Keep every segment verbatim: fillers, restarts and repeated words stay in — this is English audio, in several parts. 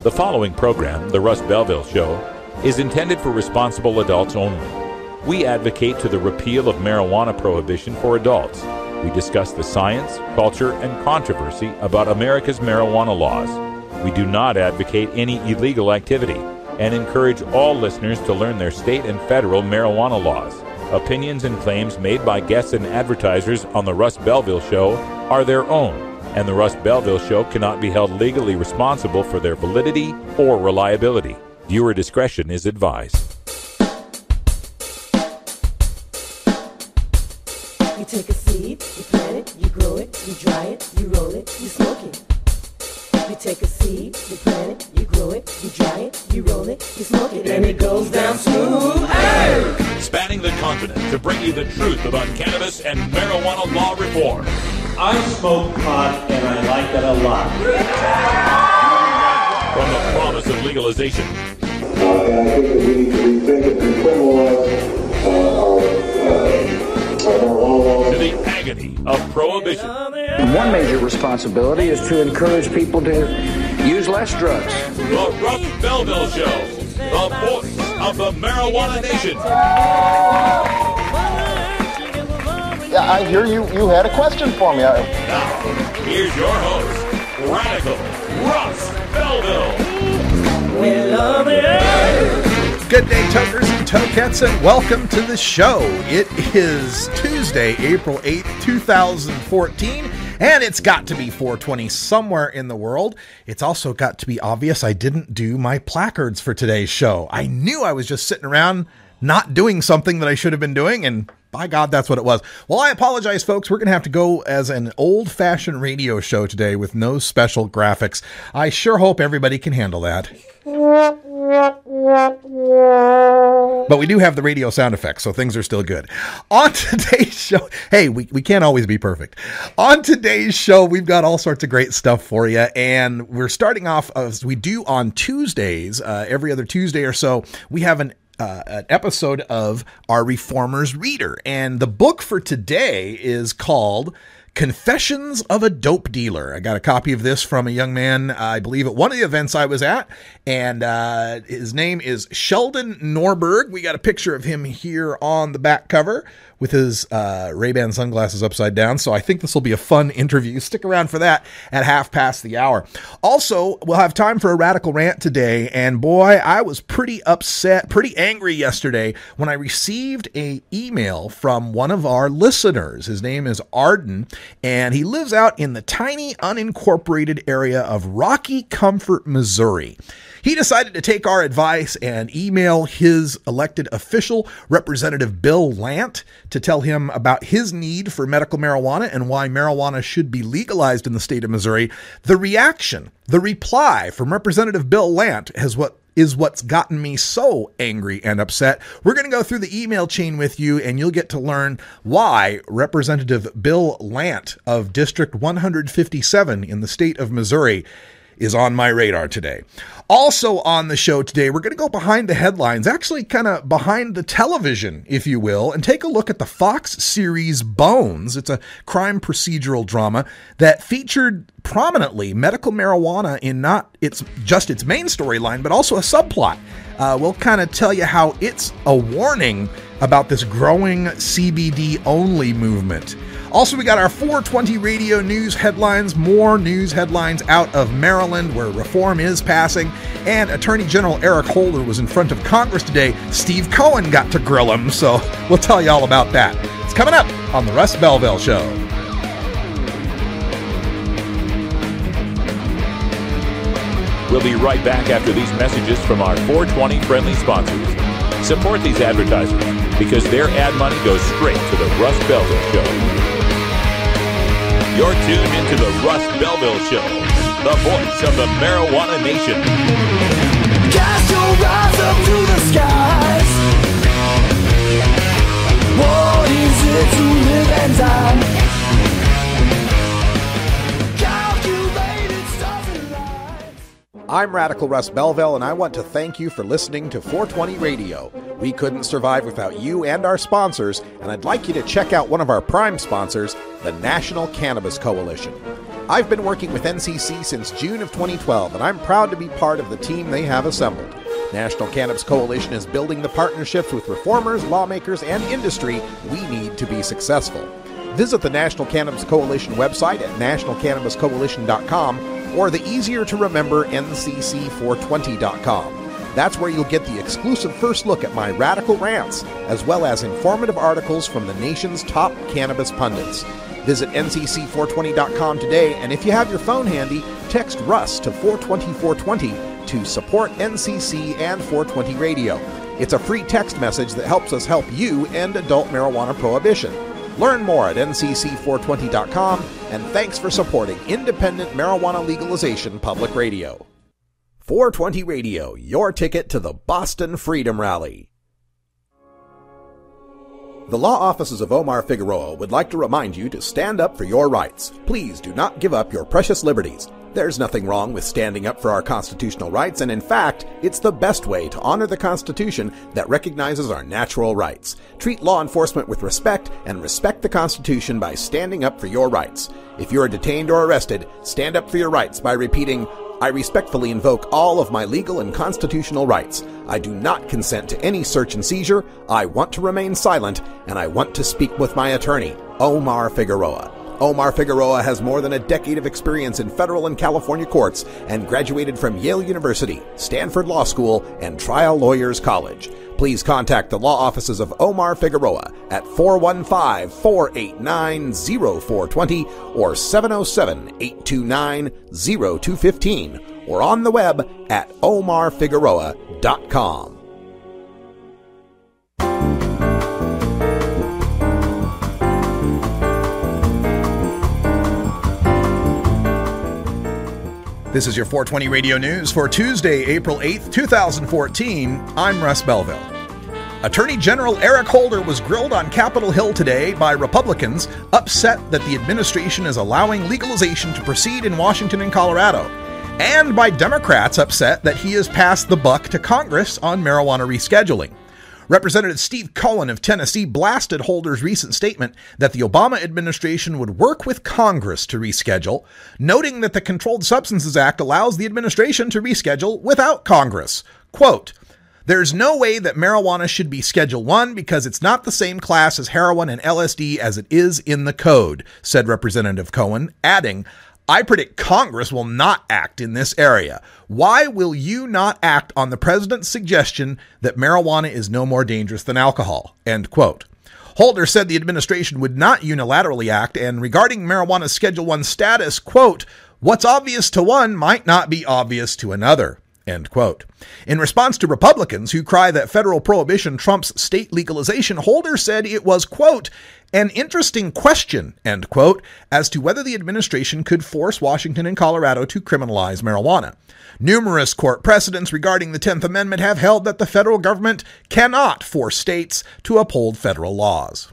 The following program, The Russ Belville Show, is intended for responsible adults only. We advocate to the repeal of marijuana prohibition for adults. We discuss the science, culture, and controversy about America's marijuana laws. We do not advocate any illegal activity and encourage all listeners to learn their state and federal marijuana laws. Opinions and claims made by guests and advertisers on The Russ Belville Show are their own, and The Russ Belville Show cannot be held legally responsible for their validity or reliability. Viewer discretion is advised. You take a seed, you plant it, you grow it, you dry it, you roll it, you smoke it. You take a seed, you plant it, you grow it, you dry it, you roll it, you smoke it, and it goes down smooth. Hey! Spanning the continent to bring you the truth about cannabis and marijuana law reform. I smoke pot and I like it a lot. From the promise of legalization. Uh, and I think that we need to rethink it and criminalize uh, our, uh, our marijuana laws. To the agony of prohibition. One major responsibility is to encourage people to use less drugs. The Russ Belville Show, the voice of the marijuana nation. Yeah, I hear you. You had a question for me. I... Now, here's your host, Radical Russ Belville. We love it. Good day, tokers and tokettes, and welcome to the show. It is Tuesday, April eighth, twenty fourteen, and it's got to be four twenty somewhere in the world. It's also got to be obvious I didn't do my placards for today's show. I knew I was just sitting around not doing something that I should have been doing, and by God, that's what it was. Well, I apologize, folks. We're going to have to go as an old-fashioned radio show today with no special graphics. I sure hope everybody can handle that. But we do have the radio sound effects, so things are still good. On today's show, hey, we, we can't always be perfect. On today's show, we've got all sorts of great stuff for you, and we're starting off as we do on Tuesdays, uh, every other Tuesday or so, we have an Uh, an episode of our Reformers Reader. And the book for today is called Confessions of a Dope Dealer. I got a copy of this from a young man, uh, I believe, at one of the events I was at. And uh, his name is Sheldon Norberg. We got a picture of him here on the back cover with his uh, Ray-Ban sunglasses upside down. So I think this will be a fun interview. Stick around for that at half past the hour. Also, we'll have time for a radical rant today. And boy, I was pretty upset, pretty angry yesterday when I received an email from one of our listeners. His name is Arden, and he lives out in the tiny unincorporated area of Rocky Comfort, Missouri. He decided to take our advice and email his elected official, Representative Bill Lant, to tell him about his need for medical marijuana and why marijuana should be legalized in the state of Missouri. The reaction, the reply from Representative Bill Lant has what is what's gotten me so angry and upset. We're going to go through the email chain with you, and you'll get to learn why Representative Bill Lant of District one fifty-seven in the state of Missouri is on my radar today. Also on the show today, we're going to go behind the headlines, actually kind of behind the television, if you will, and take a look at the Fox series Bones. It's a crime procedural drama that featured prominently medical marijuana in not its just its main storyline, but also a subplot. Uh, we'll kind of tell you how it's a warning about this growing C B D-only movement. Also, we got our four twenty radio news headlines, more news headlines out of Maryland where reform is passing, and Attorney General Eric Holder was in front of Congress today. Steve Cohen got to grill him, so we'll tell you all about that. It's coming up on The Russ Belville Show. We'll be right back after these messages from our four twenty friendly sponsors. Support these advertisers because their ad money goes straight to The Russ Belville Show. You're tuned into The Russ Belville Show, the voice of the marijuana nation. Cast your eyes up to the skies. What is it to live and die? Calculated stars and lights. I'm Radical Russ Belville, and I want to thank you for listening to four twenty Radio. We couldn't survive without you and our sponsors, and I'd like you to check out one of our prime sponsors, the National Cannabis Coalition. I've been working with N C C since June of twenty twelve, and I'm proud to be part of the team they have assembled. National Cannabis Coalition is building the partnerships with reformers, lawmakers, and industry we need to be successful. Visit the National Cannabis Coalition website at national cannabis coalition dot com or the easier-to-remember N C C four twenty dot com. That's where you'll get the exclusive first look at my radical rants, as well as informative articles from the nation's top cannabis pundits. Visit N C C four twenty dot com today, and if you have your phone handy, text Russ to four twenty four twenty to support N C C and four twenty Radio. It's a free text message that helps us help you end adult marijuana prohibition. Learn more at N C C four twenty dot com, and thanks for supporting independent marijuana legalization public radio. four twenty Radio, your ticket to the Boston Freedom Rally. The law offices of Omar Figueroa would like to remind you to stand up for your rights. Please do not give up your precious liberties. There's nothing wrong with standing up for our constitutional rights, and in fact, it's the best way to honor the Constitution that recognizes our natural rights. Treat law enforcement with respect and respect the Constitution by standing up for your rights. If you are detained or arrested, stand up for your rights by repeating, "I respectfully invoke all of my legal and constitutional rights. I do not consent to any search and seizure. I want to remain silent, and I want to speak with my attorney, Omar Figueroa." Omar Figueroa has more than a decade of experience in federal and California courts and graduated from Yale University, Stanford Law School, and Trial Lawyers College. Please contact the law offices of Omar Figueroa at four one five, four eight nine, zero four two zero or seven oh seven, eight two nine, zero two one five or on the web at omar figueroa dot com. This is your four twenty Radio News for Tuesday, April eighth, twenty fourteen. I'm Russ Belville. Attorney General Eric Holder was grilled on Capitol Hill today by Republicans upset that the administration is allowing legalization to proceed in Washington and Colorado, and by Democrats upset that he has passed the buck to Congress on marijuana rescheduling. Representative Steve Cohen of Tennessee blasted Holder's recent statement that the Obama administration would work with Congress to reschedule, noting that the Controlled Substances Act allows the administration to reschedule without Congress. Quote, "There's no way that marijuana should be Schedule one because it's not the same class as heroin and L S D as it is in the code," said Representative Cohen, adding, "I predict Congress will not act in this area. Why will you not act on the president's suggestion that marijuana is no more dangerous than alcohol?" End quote. Holder said the administration would not unilaterally act, and regarding marijuana's Schedule one status, quote, "What's obvious to one might not be obvious to another." End quote. In response to Republicans who cry that federal prohibition trumps state legalization, Holder said it was, quote, "an interesting question," end quote, as to whether the administration could force Washington and Colorado to criminalize marijuana. Numerous court precedents regarding the tenth Amendment have held that the federal government cannot force states to uphold federal laws.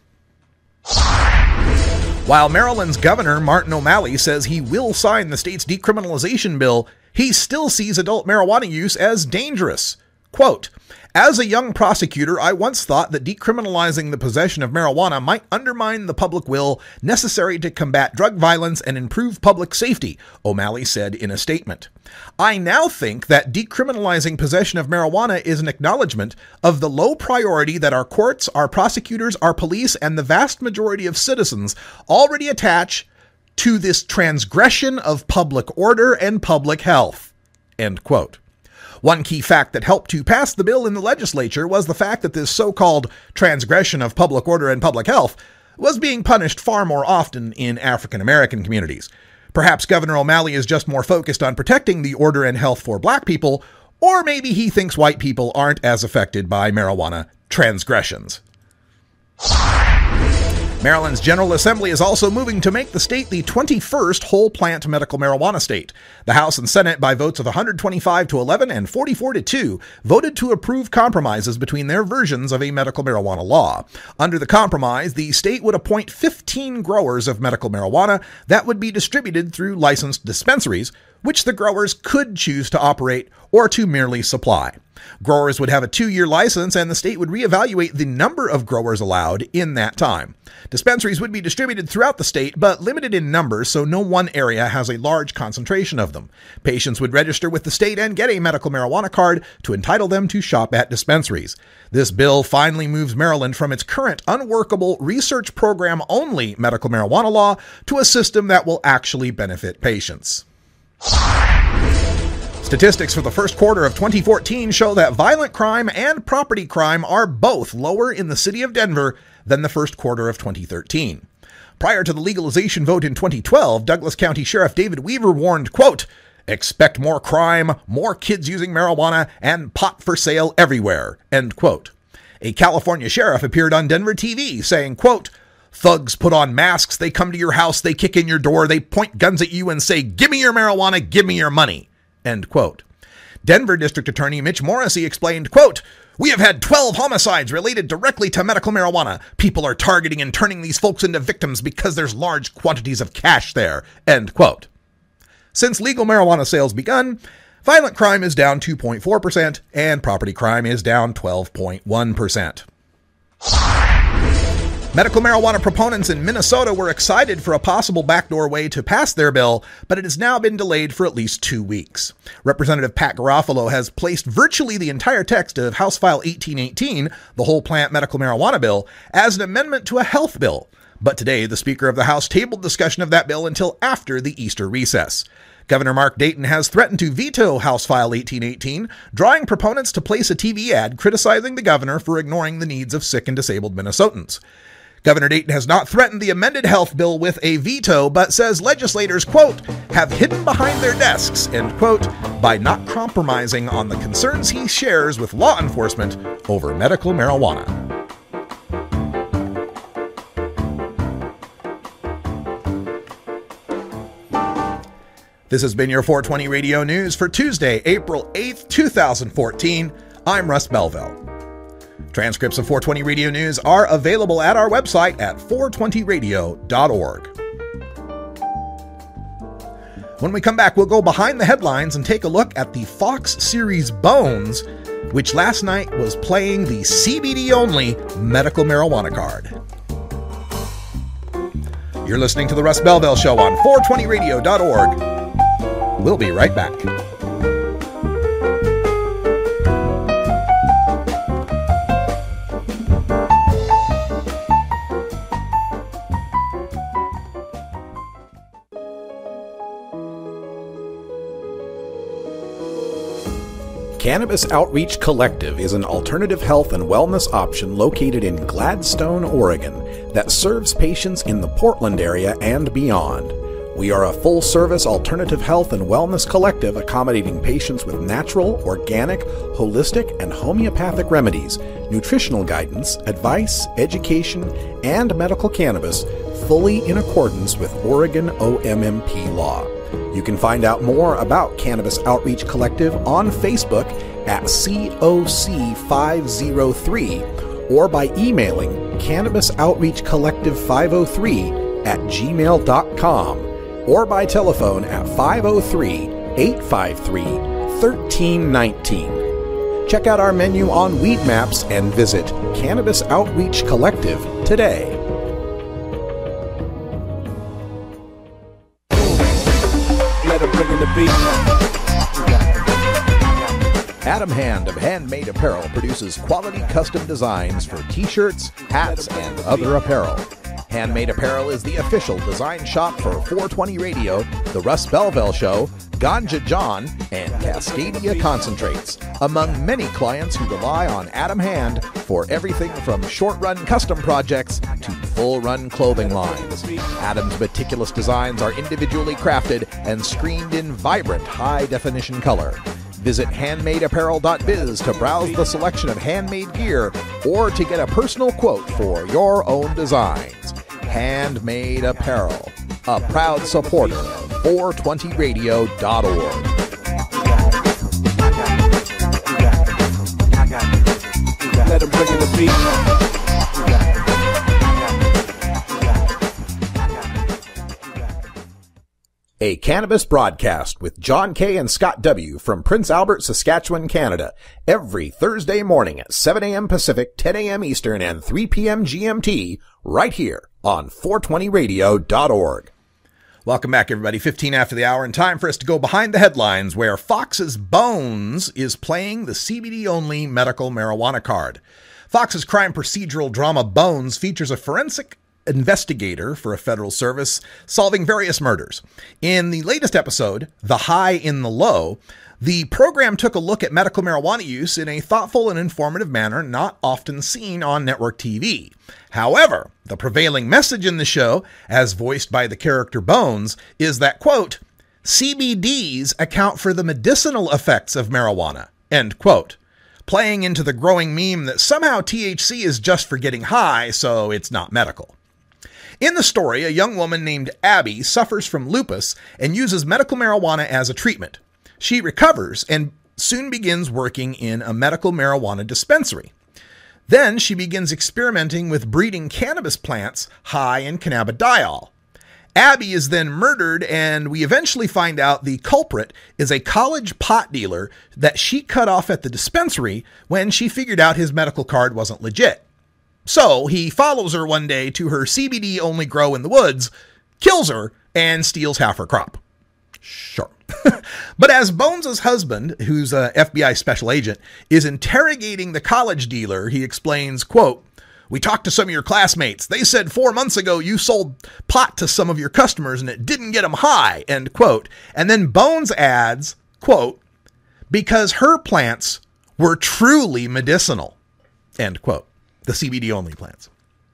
While Maryland's Governor Martin O'Malley says he will sign the state's decriminalization bill, he still sees adult marijuana use as dangerous. Quote, "As a young prosecutor, I once thought that decriminalizing the possession of marijuana might undermine the public will necessary to combat drug violence and improve public safety," O'Malley said in a statement. "I now think that decriminalizing possession of marijuana is an acknowledgement of the low priority that our courts, our prosecutors, our police, and the vast majority of citizens already attach to this transgression of public order and public health." End quote. One key fact that helped to pass the bill in the legislature was the fact that this so-called transgression of public order and public health was being punished far more often in African American communities. Perhaps Governor O'Malley is just more focused on protecting the order and health for black people, or maybe he thinks white people aren't as affected by marijuana transgressions. Maryland's General Assembly is also moving to make the state the twenty-first whole plant medical marijuana state. The House and Senate, by votes of one hundred twenty-five to eleven and forty-four to two, voted to approve compromises between their versions of a medical marijuana law. Under the compromise, the state would appoint fifteen growers of medical marijuana that would be distributed through licensed dispensaries, which the growers could choose to operate or to merely supply. Growers would have a two-year license, and the state would reevaluate the number of growers allowed in that time. Dispensaries would be distributed throughout the state, but limited in numbers, so no one area has a large concentration of them. Patients would register with the state and get a medical marijuana card to entitle them to shop at dispensaries. This bill finally moves Maryland from its current unworkable research program-only medical marijuana law to a system that will actually benefit patients. Statistics for the first quarter of twenty fourteen show that violent crime and property crime are both lower in the city of Denver than the first quarter of twenty thirteen. Prior to the legalization vote in twenty twelve, Douglas County Sheriff David Weaver warned, quote, "Expect more crime, more kids using marijuana, and pot for sale everywhere," end quote. A California sheriff appeared on Denver T V saying, quote, "Thugs put on masks, they come to your house, they kick in your door, they point guns at you and say, 'Give me your marijuana, give me your money,'" end quote. Denver District Attorney Mitch Morrissey explained, quote, "We have had twelve homicides related directly to medical marijuana. People are targeting and turning these folks into victims because there's large quantities of cash there," end quote. Since legal marijuana sales begun, violent crime is down two point four percent and property crime is down twelve point one percent. Medical marijuana proponents in Minnesota were excited for a possible backdoor way to pass their bill, but it has now been delayed for at least two weeks. Representative Pat Garofalo has placed virtually the entire text of House File eighteen eighteen, the whole plant medical marijuana bill, as an amendment to a health bill. But today, the Speaker of the House tabled discussion of that bill until after the Easter recess. Governor Mark Dayton has threatened to veto House File eighteen eighteen, drawing proponents to place a T V ad criticizing the governor for ignoring the needs of sick and disabled Minnesotans. Governor Dayton has not threatened the amended health bill with a veto, but says legislators, quote, "have hidden behind their desks," end quote, by not compromising on the concerns he shares with law enforcement over medical marijuana. This has been your four twenty Radio News for Tuesday, April eighth, twenty fourteen. I'm Russ Belville. Transcripts of four twenty Radio News are available at our website at four twenty radio dot org. When we come back, we'll go behind the headlines and take a look at the Fox series Bones, which last night was playing the C B D-only medical marijuana card. You're listening to The Russ Belville Show on four twenty radio dot org. We'll be right back. Cannabis Outreach Collective is an alternative health and wellness option located in Gladstone, Oregon, that serves patients in the Portland area and beyond. We are a full-service alternative health and wellness collective accommodating patients with natural, organic, holistic, and homeopathic remedies, nutritional guidance, advice, education, and medical cannabis, fully in accordance with Oregon O M M P law. You can find out more about Cannabis Outreach Collective on Facebook at C O C five oh three or by emailing Cannabis Outreach Collective five oh three at gmail dot com or by telephone at five oh three, eight five three, one three one nine. Check out our menu on Weed Maps and visit Cannabis Outreach Collective today. Adam Hand of Handmade Apparel produces quality custom designs for t-shirts, hats, and other apparel. Handmade Apparel is the official design shop for four twenty Radio, The Russ Belville Show, Ganja John, and Cascadia Concentrates, among many clients who rely on Adam Hand for everything from short-run custom projects to full-run clothing lines. Adam's meticulous designs are individually crafted and screened in vibrant, high-definition color. Visit handmade apparel dot biz to browse the selection of handmade gear or to get a personal quote for your own designs. Handmade Apparel, a proud supporter of four twenty radio dot org. Let him bring in the beat. a cannabis broadcast with John K. and Scott W. from Prince Albert, Saskatchewan, Canada, every Thursday morning at seven a.m. Pacific, ten a.m. Eastern, and three p.m. G M T, right here on four twenty radio dot org. Welcome back, everybody. fifteen after the hour, and time for us to go behind the headlines, where Fox's Bones is playing the C B D-only medical marijuana card. Fox's crime procedural drama Bones features a forensic investigator for a federal service solving various murders. In the latest episode, The High in the Low, the program took a look at medical marijuana use in a thoughtful and informative manner not often seen on network T V. However, the prevailing message in the show, as voiced by the character Bones, is that, quote, C B Ds account for the medicinal effects of marijuana, end quote, playing into the growing meme that somehow T H C is just for getting high, so it's not medical. In the story, a young woman named Abby suffers from lupus and uses medical marijuana as a treatment. She recovers and soon begins working in a medical marijuana dispensary. Then she begins experimenting with breeding cannabis plants high in cannabidiol. Abby is then murdered, and we eventually find out the culprit is a college pot dealer that she cut off at the dispensary when she figured out his medical card wasn't legit. So he follows her one day to her C B D-only grow in the woods, kills her, and steals half her crop. Sure. But as Bones' husband, who's a F B I special agent, is interrogating the college dealer, he explains, quote, we talked to some of your classmates. They said four months ago you sold pot to some of your customers and it didn't get them high, end quote. And then Bones adds, quote, because her plants were truly medicinal, end quote. The C B D-only plants.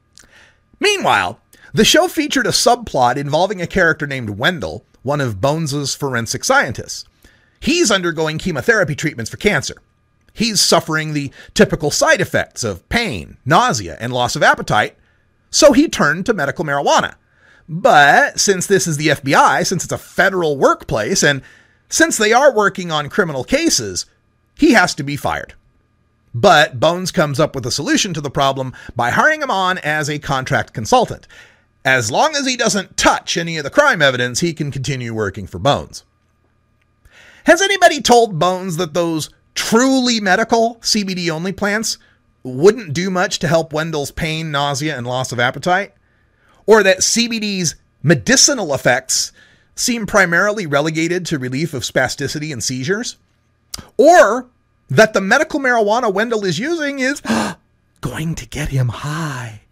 Meanwhile, the show featured a subplot involving a character named Wendell, one of Bones' forensic scientists. He's undergoing chemotherapy treatments for cancer. He's suffering the typical side effects of pain, nausea, and loss of appetite, so he turned to medical marijuana. But since this is the F B I, since it's a federal workplace, and since they are working on criminal cases, he has to be fired. But Bones comes up with a solution to the problem by hiring him on as a contract consultant. As long as he doesn't touch any of the crime evidence, he can continue working for Bones. Has anybody told Bones that those truly medical C B D-only plants wouldn't do much to help Wendell's pain, nausea, and loss of appetite? Or that C B D's medicinal effects seem primarily relegated to relief of spasticity and seizures? Or that the medical marijuana Wendell is using is going to get him high?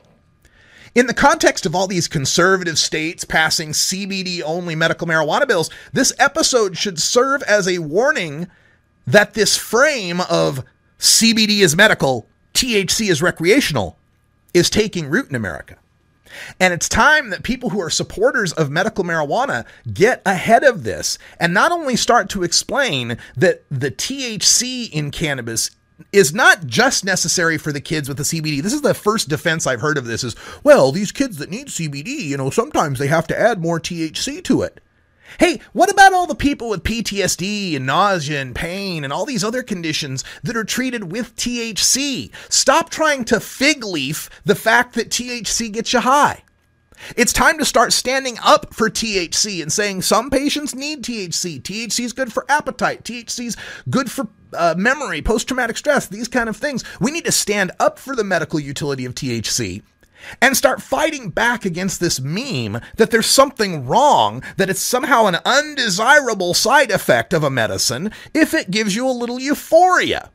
In the context of all these conservative states passing C B D-only medical marijuana bills, this episode should serve as a warning that this frame of C B D is medical, T H C is recreational, is taking root in America. And it's time that people who are supporters of medical marijuana get ahead of this and not only start to explain that the T H C in cannabis is not just necessary for the kids with the C B D. This is the first defense I've heard of this is, well, these kids that need C B D, you know, sometimes they have to add more T H C to it. Hey, what about all the people with P T S D and nausea and pain and all these other conditions that are treated with T H C? Stop trying to fig leaf the fact that T H C gets you high. It's time to start standing up for T H C and saying some patients need T H C. T H C is good for appetite. T H C is good for uh, memory, post-traumatic stress, these kind of things. We need to stand up for the medical utility of T H C and start fighting back against this meme that there's something wrong, that it's somehow an undesirable side effect of a medicine if it gives you a little euphoria.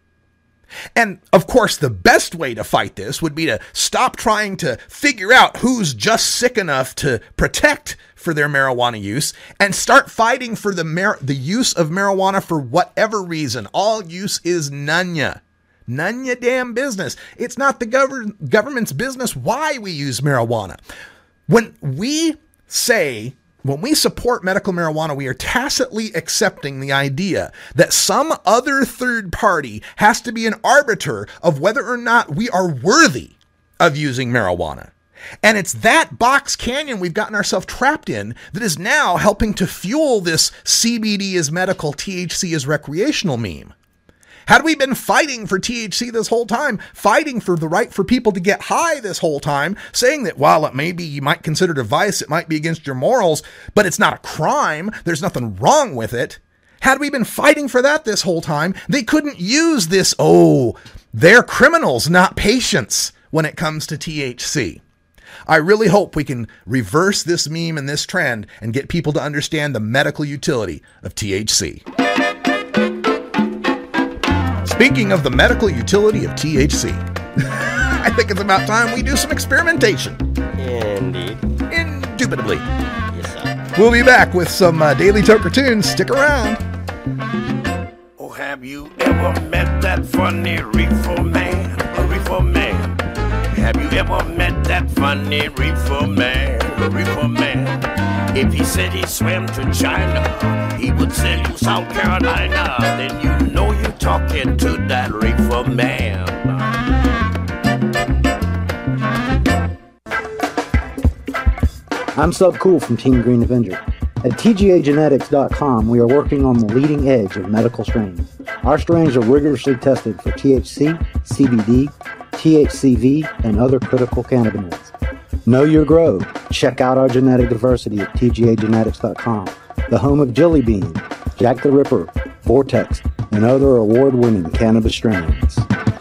And of course, the best way to fight this would be to stop trying to figure out who's just sick enough to protect for their marijuana use and start fighting for the mar- the use of marijuana for whatever reason. All use is none ya. None ya damn business. It's not the gov- government's business why we use marijuana. When we say, when we support medical marijuana, we are tacitly accepting the idea that some other third party has to be an arbiter of whether or not we are worthy of using marijuana. And it's that box canyon we've gotten ourselves trapped in that is now helping to fuel this C B D is medical, T H C is recreational meme. Had we been fighting for T H C this whole time, fighting for the right for people to get high this whole time, saying that while it may be, you might consider it a vice, it might be against your morals, but it's not a crime, there's nothing wrong with it. Had we been fighting for that this whole time, they couldn't use this, oh, they're criminals, not patients, when it comes to T H C. I really hope we can reverse this meme and this trend and get people to understand the medical utility of T H C. Speaking of the medical utility of T H C, I think it's about time we do some experimentation. Indeed. Indubitably. Yes, sir. We'll be back with some uh, Daily Toker tunes. Stick around. Oh, have you ever met that funny reefer man? A reefer man. Have you ever met that funny reefer man? A reefer man. If he said he swam to China, he would sell you South Carolina. Then you know you're talking to that reefer man. I'm Sub Cool from Team Green Avenger. At T G A Genetics dot com, we are working on the leading edge of medical strains. Our strains are rigorously tested for T H C, C B D, T H C V, and other critical cannabinoids. Know your grow. Check out our genetic diversity at T G A Genetics dot com, the home of Jelly Bean, Jack the Ripper, Vortex, and other award-winning cannabis strains.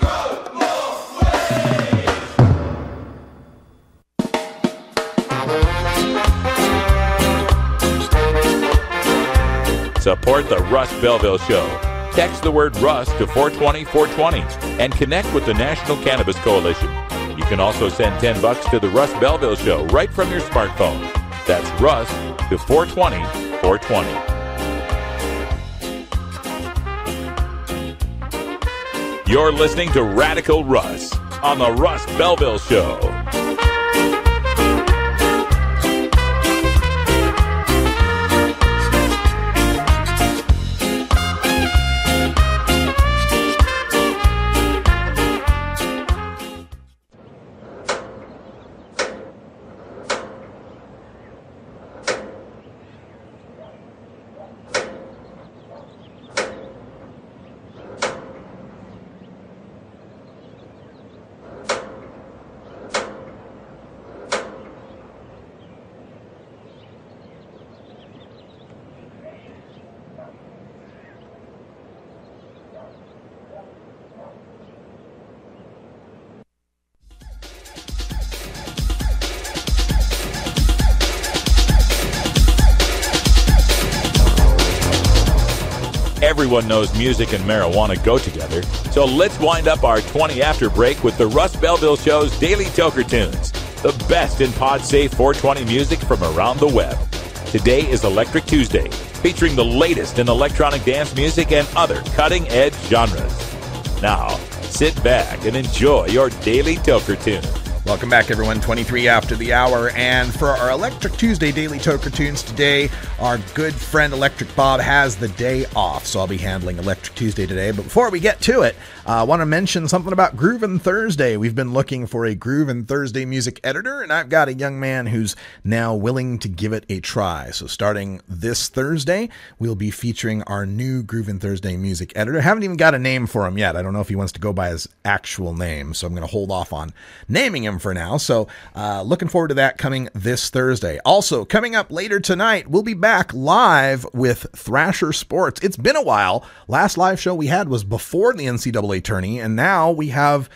Support the Russ Belville Show. Text the word Russ to four twenty four twenty and connect with the National Cannabis Coalition. You can also send ten bucks to the Russ Belville Show right from your smartphone. That's Russ to four twenty four twenty. You're listening to Radical Russ on the Russ Belville Show. Everyone knows music and marijuana go together, so let's wind up our twenty after break with the Russ Belville Show's Daily Toker Tunes, the best in pod-safe four twenty music from around the web. Today is Electric Tuesday, featuring the latest in electronic dance music and other cutting-edge genres. Now, sit back and enjoy your Daily Toker Tune. Welcome back, everyone. twenty-three after the hour. And for our Electric Tuesday Daily Toker Tunes today, our good friend Electric Bob has the day off, so I'll be handling Electric Tuesday today. But before we get to it, I uh, want to mention something about Groovin' Thursday. We've been looking for a Groovin' Thursday music editor, and I've got a young man who's now willing to give it a try. So starting this Thursday, we'll be featuring our new Groovin' Thursday music editor. Haven't even got a name for him yet. I don't know if he wants to go by his actual name, so I'm going to hold off on naming him for now. So uh, looking forward to that coming this Thursday. Also, coming up later tonight, we'll be back live with Thrasher Sports. It's been a while. Last live show we had was before the N C double A tourney, and now we have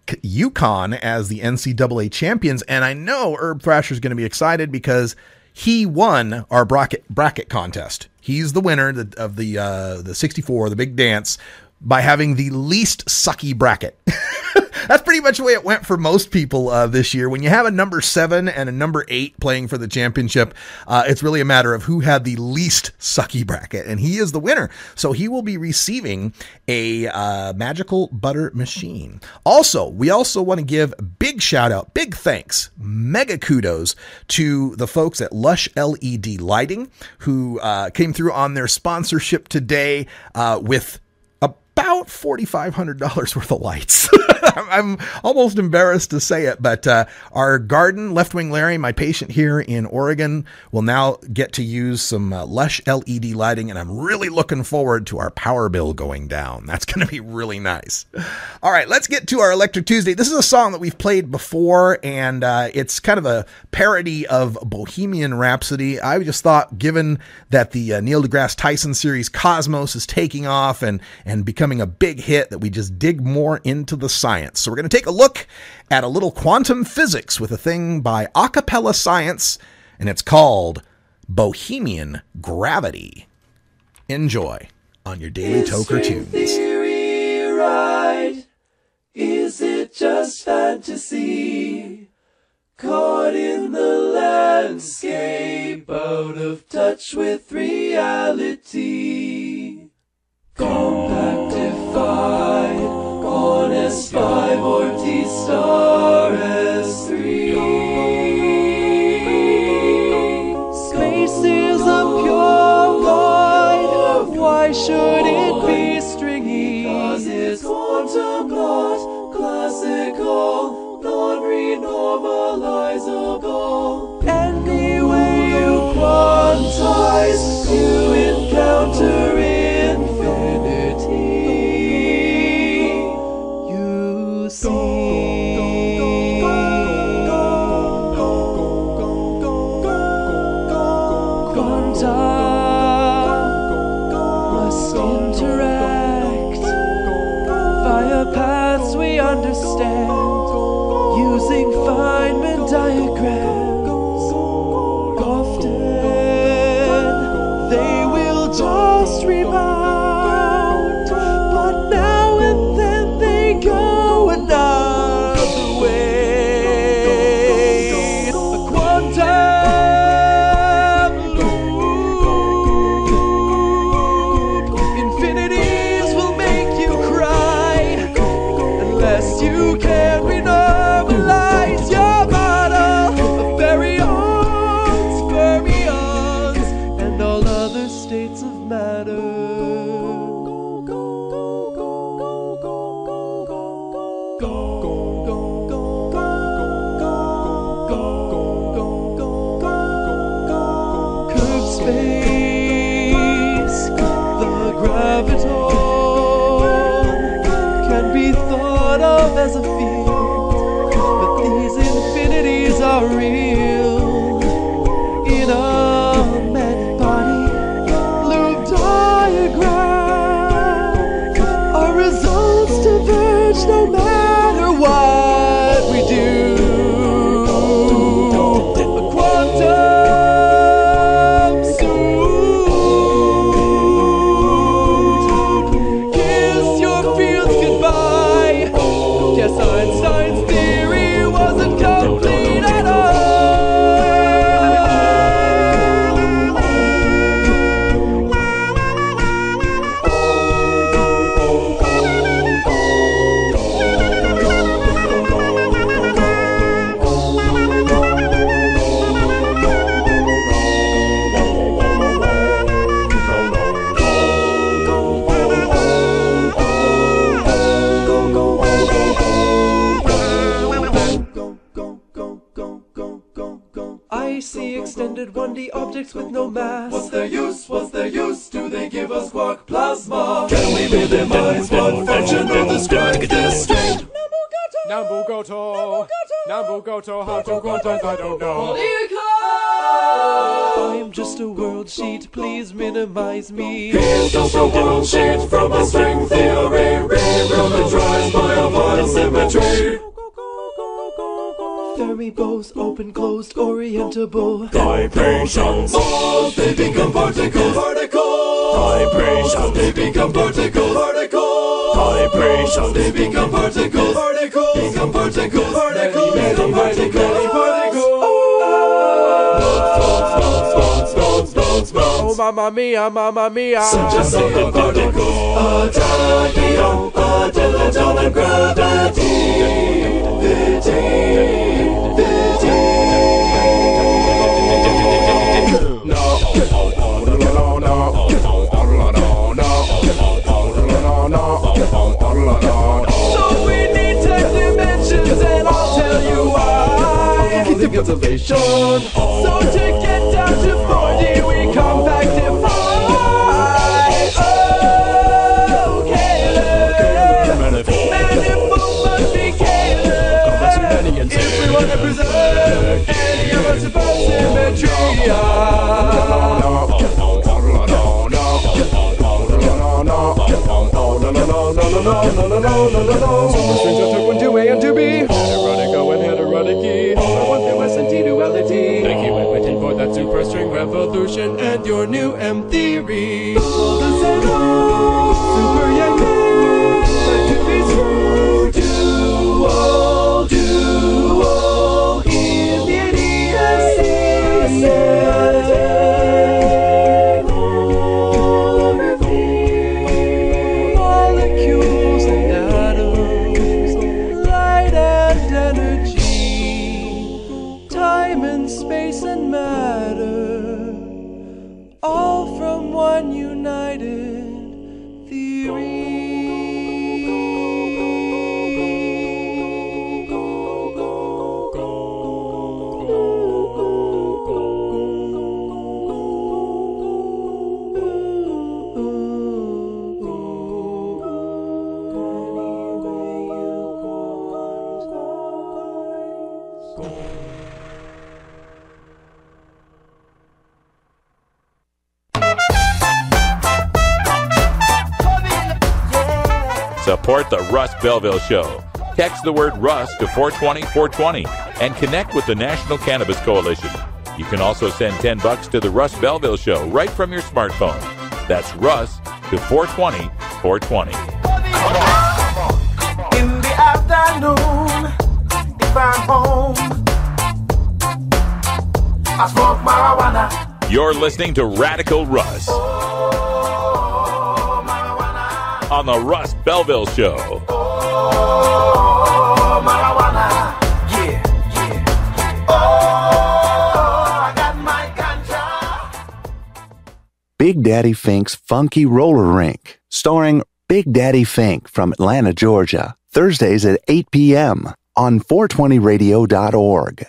UConn as the N C double A champions. And I know Herb Thrasher is going to be excited because he won our bracket bracket contest. He's the winner of the uh, the sixty-four, the big dance, by having the least sucky bracket. That's pretty much the way it went for most people uh, this year. When you have a number seven and a number eight playing for the championship, uh, it's really a matter of who had the least sucky bracket, and he is the winner. So he will be receiving a uh, magical butter machine. Also, we also want to give a big shout out, big thanks, mega kudos to the folks at Lush L E D Lighting who uh, came through on their sponsorship today uh, with about four thousand five hundred dollars worth of lights. I'm almost embarrassed to say it, but uh, our garden, Left Wing Larry, my patient here in Oregon, will now get to use some uh, Lush L E D lighting, and I'm really looking forward to our power bill going down. That's going to be really nice. All right, let's get to our Electric Tuesday. This is a song that we've played before, and uh, it's kind of a parody of Bohemian Rhapsody. I just thought, given that the uh, Neil deGrasse Tyson series Cosmos is taking off and, and becoming a big hit, that we just dig more into the science. So we're going to take a look at a little quantum physics with a thing by Acapella Science, and it's called Bohemian Gravity. Enjoy on your Daily Is Toker string Tunes. theory right? Is it just fantasy? Caught in the landscape, out of touch with reality. Compactified on S five or T-star S three. Space is a pure void. Why should it be stringy? Cause it's quantum not classical, non-renormalizable. Any way you quantize, you encounter infinity. You see. Quanta must interact via paths we understand, using Feynman diagrams. Often they will just rebound, but now and then they go another way. A quantum loop. Infinities will make you cry unless you can renormalize your model of baryons, fermions, and all other states of matter. Curved space, the graviton can be thought of as a field, but these infinities are real. In a many-body loop diagram, our results diverge no matter what we do. A quantum soup. Kiss your fields goodbye. Guess Einstein's theory wasn't complete at all. I see extended one D objects with no mass. What's their use? What's their use? Do they give us quark plasma? Can we minimize one function of the strike distinct? Nambu-goto, Nambu-goto, how to quantize, I don't know. I'm just a world sheet, please minimize me. Here's just a world sheet from a string theory, re-parameterized by a vital symmetry. Fermi-Bose, open, closed, orientable. Vibrations, balls, they become particles. Particles. Vibrations, they become particles. Particles. Vibrations, they become particles. Particles. Become particles. Particles. Become particles. Particles. Oh, mamma mia, mamma mia. Such a single particle. A tachyon, a dilaton of gravity. So we need to consolation. So to get down to forty, we come back to five. Oh, Caleb, manifold must be Caleb. If we want to preserve any of us above symmetry. Super strings I took one to A and to B. Heterotic O and heterotic E. Over one through S and T duality. Thank you, Edmonton, for that superstring revolution and your new M theory. All the same, super yanking. But to be true, dual, dual, in the D S C set. All from one united theory. Support the Russ Belville Show. Text the word Russ to four twenty four twenty and connect with the National Cannabis Coalition. You can also send ten bucks to the Russ Belville Show right from your smartphone. That's Russ to four twenty four twenty. In the afternoon, if I'm home, I smoke marijuana. You're listening to Radical Russ on the Russ Belville Show. Oh, marijuana, yeah, yeah. Oh, I got my ganja. Big Daddy Fink's Funky Roller Rink, starring Big Daddy Fink from Atlanta, Georgia, Thursdays at eight p.m. on four twenty radio dot org.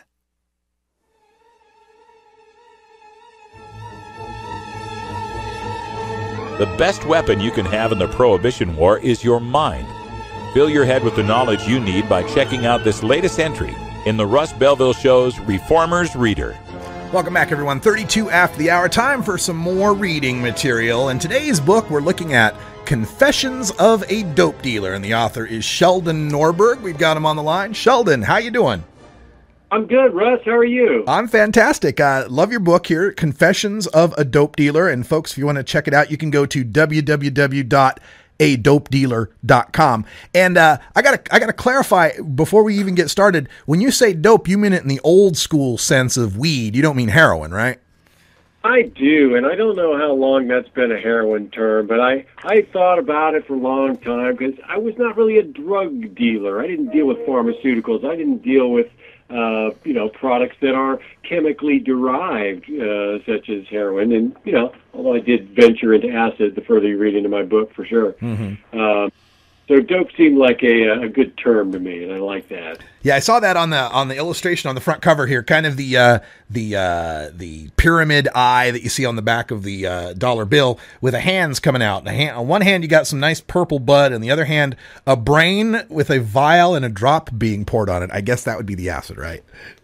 The best weapon you can have in the Prohibition War is your mind. Fill your head with the knowledge you need by checking out this latest entry in the Russ Belville Show's Reformer's Reader. Welcome back, everyone. thirty-two after the hour. Time for some more reading material. In today's book, we're looking at Confessions of a Dope Dealer, and the author is Sheldon Norberg. We've got him on the line. Sheldon, how you doing? I'm good, Russ. How are you? I'm fantastic. Uh, love your book here, Confessions of a Dope Dealer. And folks, if you want to check it out, you can go to w w w dot a dope dealer dot com. And uh, I got to I got to clarify before we even get started. When you say dope, you mean it in the old school sense of weed. You don't mean heroin, right? I do, and I don't know how long that's been a heroin term, but I, I thought about it for a long time because I was not really a drug dealer. I didn't deal with pharmaceuticals. I didn't deal with Uh, you know, products that are chemically derived, uh, such as heroin. And, you know, although I did venture into acid the further you read into my book, for sure. Mm-hmm. Um, so dope seemed like a, a good term to me, and I like that. Yeah, I saw that on the on the illustration on the front cover here, kind of the uh, the uh, the pyramid eye that you see on the back of the uh, dollar bill with the hands coming out. The hand, on one hand, you got some nice purple bud, and the other hand, a brain with a vial and a drop being poured on it. I guess that would be the acid, right?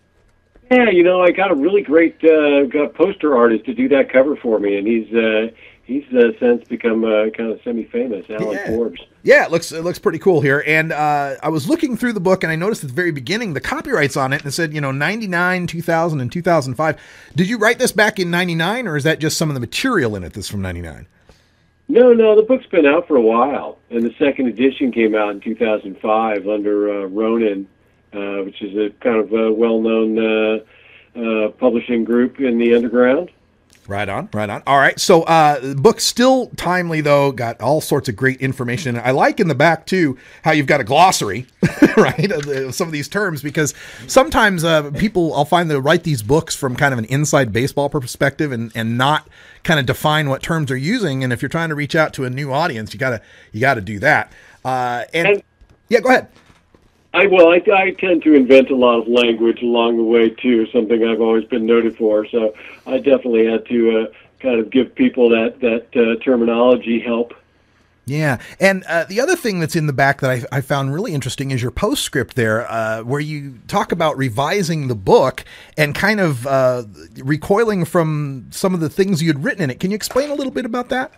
Yeah, you know, I got a really great uh, got poster artist to do that cover for me, and he's uh, he's uh, since become uh, kind of semi-famous, Alan yeah. Forbes. Yeah, it looks it looks pretty cool here. And uh, I was looking through the book, and I noticed at the very beginning the copyrights on it, and it said, you know, ninety-nine, two thousand, and two thousand five. Did you write this back in ninety-nine, or is that just some of the material in it that's from ninety-nine? No, no, the book's been out for a while, and the second edition came out in two thousand five under uh, Ronin, uh, which is a kind of a well-known uh, uh, publishing group in the underground. Right on, right on. All right, so uh, the book's still timely, though. Got all sorts of great information. I like in the back, too, how you've got a glossary, right, of some of these terms, because sometimes uh, people, I'll find that write these books from kind of an inside baseball perspective and, and not kind of define what terms they're using. And if you're trying to reach out to a new audience, you gotta you gotta do that. Uh, and, and yeah, go ahead. I well, I, I tend to invent a lot of language along the way too. Something I've always been noted for. So I definitely had to uh, kind of give people that that uh, terminology help. Yeah, and uh, the other thing that's in the back that I, I found really interesting is your postscript there, uh, where you talk about revising the book and kind of uh, recoiling from some of the things you had written in it. Can you explain a little bit about that?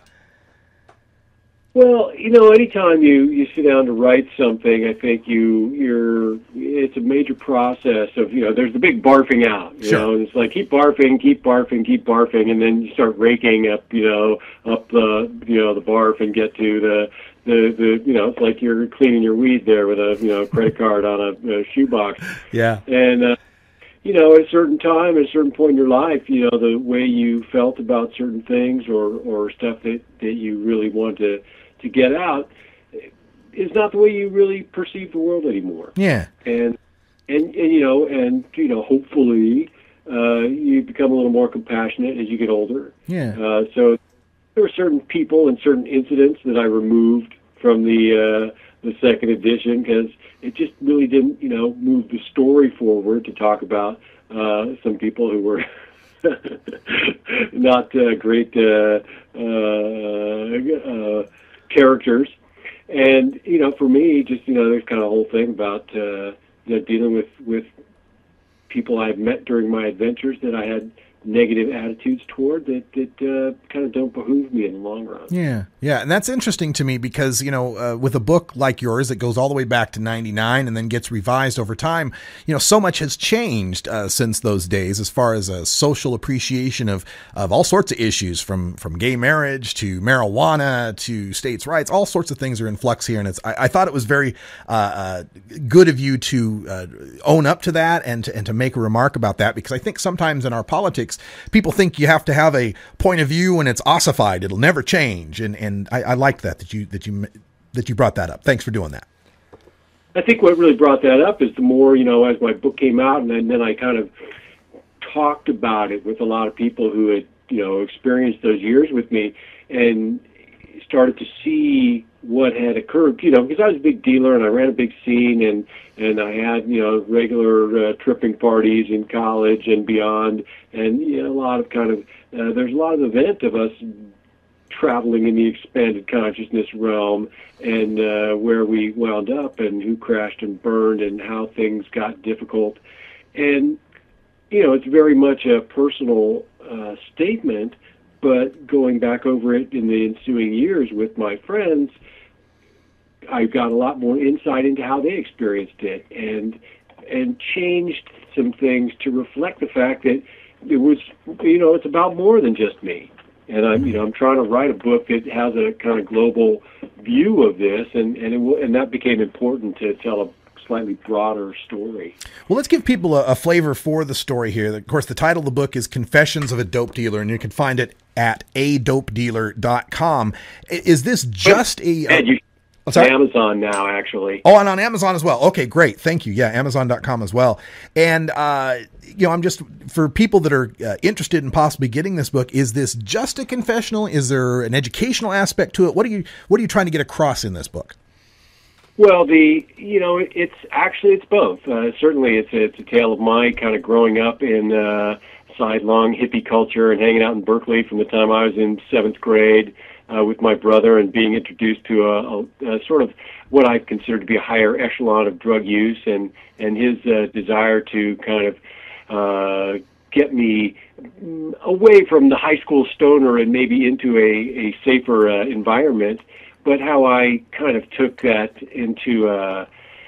Well, you know, anytime you, you sit down to write something, I think you you're it's a major process of, you know, there's the big barfing out, you Sure. know, and it's like keep barfing, keep barfing, keep barfing, and then you start raking up, you know, up the you know the barf and get to the the, the you know, it's like you're cleaning your weed there with a you know credit card on a, a shoebox. Yeah. And uh, you know, at a certain time, at a certain point in your life, you know, the way you felt about certain things or or stuff that that you really want to to get out is not the way you really perceive the world anymore. Yeah. And, and, and you know, and, you know, hopefully, uh, you become a little more compassionate as you get older. Yeah. Uh, so there were certain people and certain incidents that I removed from the, uh, the second edition because it just really didn't, you know, move the story forward to talk about, uh, some people who were not, uh, great, uh, uh, uh, characters. And, you know, for me, just, you know, there's kind of a whole thing about, uh, you know, dealing with, with people I've met during my adventures that I had negative attitudes toward that, that uh, kind of don't behoove me in the long run. Yeah, yeah, and that's interesting to me because, you know, uh, with a book like yours that goes all the way back to ninety-nine and then gets revised over time, you know, so much has changed uh, since those days as far as a social appreciation of, of all sorts of issues from, from gay marriage to marijuana to states' rights. All sorts of things are in flux here, and it's I, I thought it was very uh, uh, good of you to uh, own up to that and to, and to make a remark about that, because I think sometimes in our politics, people think you have to have a point of view and it's ossified. It'll never change. And, and I, I liked that, that you, that you, that you brought that up. Thanks for doing that. I think what really brought that up is the more, you know, as my book came out and then, then I kind of talked about it with a lot of people who had, you know, experienced those years with me and started to see what had occurred, you know, because I was a big dealer and I ran a big scene and, and I had, you know, regular uh, tripping parties in college and beyond. And, you know, a lot of kind of, uh, there's a lot of event of us traveling in the expanded consciousness realm and uh, where we wound up and who crashed and burned and how things got difficult. And, you know, it's very much a personal uh, statement, but going back over it in the ensuing years with my friends, I got a lot more insight into how they experienced it and and changed some things to reflect the fact that it was, you know, it's about more than just me. And I'm, you know, I'm trying to write a book that has a kind of global view of this, and and it will, and that became important to tell a slightly broader story. Well, let's give people a, a flavor for the story here. Of course, the title of the book is Confessions of a Dope Dealer, and you can find it at a dope dealer dot com. Is this just a... Ed, you, What's that? Amazon now, actually. Oh, and on Amazon as well. Okay, great. Thank you. Yeah, amazon dot com as well. And, uh, you know, I'm just, for people that are uh, interested in possibly getting this book, is this just a confessional? Is there an educational aspect to it? What are you, what are you trying to get across in this book? Well, the, you know, it's actually, it's both. Uh, certainly it's a, it's a tale of my kind of growing up in uh, sidelong hippie culture and hanging out in Berkeley from the time I was in seventh grade. Uh, with my brother and being introduced to a, a, a sort of what I consider to be a higher echelon of drug use and, and his uh, desire to kind of uh, get me away from the high school stoner and maybe into a, a safer uh, environment, but how I kind of took that into uh,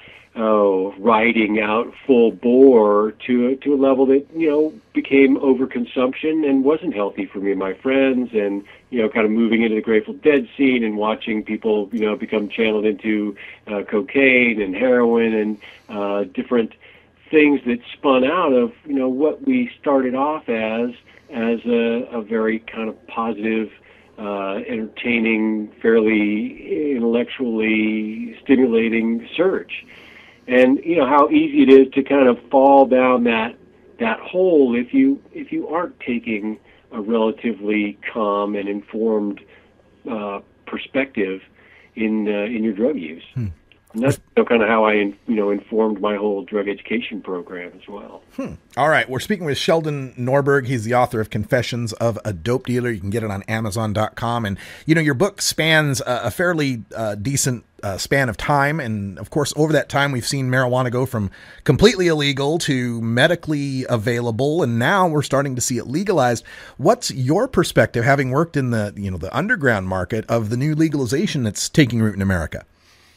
oh, riding out full bore to a, to a level that, you know, became overconsumption and wasn't healthy for me and my friends, and, you know, kind of moving into the Grateful Dead scene and watching people, you know, become channeled into uh, cocaine and heroin and uh, different things that spun out of, you know, what we started off as, as a, a very kind of positive, uh, entertaining, fairly intellectually stimulating search. And, you know, how easy it is to kind of fall down that that hole if you if you aren't taking a relatively calm and informed uh, perspective in uh, in your drug use. Hmm. And that's you know, kind of how I, you know, informed my whole drug education program as well. Hmm. All right. We're speaking with Sheldon Norberg. He's the author of Confessions of a Dope Dealer. You can get it on Amazon dot com. And, you know, your book spans a, a fairly uh, decent uh, span of time. And, of course, over that time, we've seen marijuana go from completely illegal to medically available. And now we're starting to see it legalized. What's your perspective, having worked in the, you know, the underground market, of the new legalization that's taking root in America?